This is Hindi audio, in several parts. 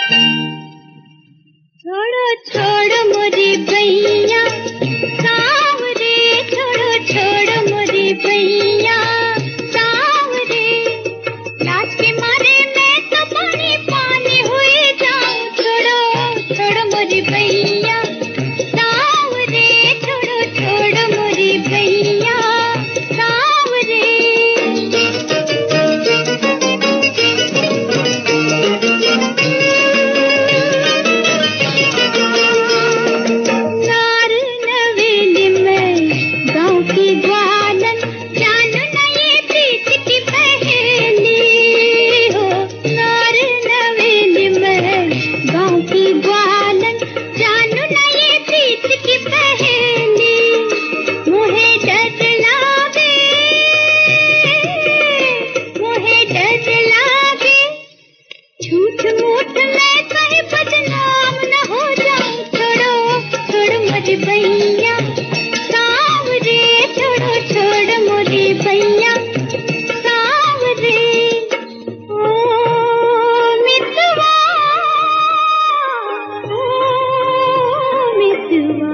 छोड़ो छोड़ो मोरी भैया सावरे, छोड़ो छोड़ो मोरी भैया सावरे, लाज के मारे मैं तो पानी पानी हुई जाऊं। छोड़ो छोड़ो मोरी भैया सावरे, छोड़ो छोड़ो मोरी भैया सावरे। नार नवेली में गाँव की ग्वालन, जानो न ये प्रीत की पहेली हो। नार नवेली में गाँव की ग्वालन, जानो न ये प्रीत की पहेली। मोहे डर लागे, मोहे डर लागे, झूठ मूठ मैं कहीं बदनाम न हो जाऊं। छोड़ो छोड़ो मोरी भैया सावरे, छोड़ो छोड़ो मोरी भैया सावरे। ओ मितवा, ओ मितवा।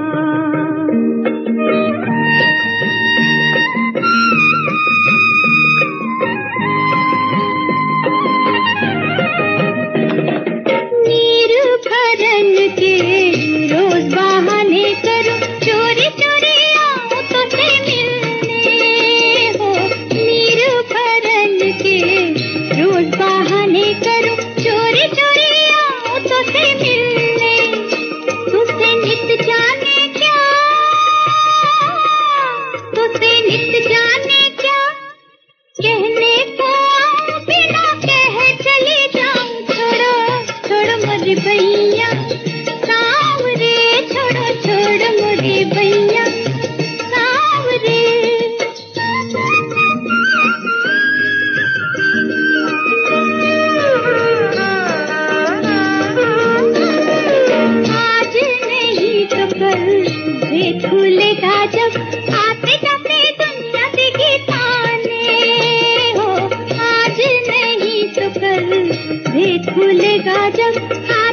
नीर भरन के रोज बहाने करूं, चोरी चोरी आऊं तो से मिलने हो। नीर भरन के रोज बहाने करूं, चोरी चोरी आऊं तो से मिलने। तुझसे नित जाने क्या, तुझसे नित जाने क्या, कहने को आऊं बिना कहे चली जाऊं। छोड़ो छोड़ो मोरी भैया सावरे, छोड़ो छोड़ो मोरी भैया सावरे। आज नहीं तो कल भेद खुलेगा जब, आते जाते दुनिया देगी ताने हो। आज नहीं तो कल भेद खुलेगा जब,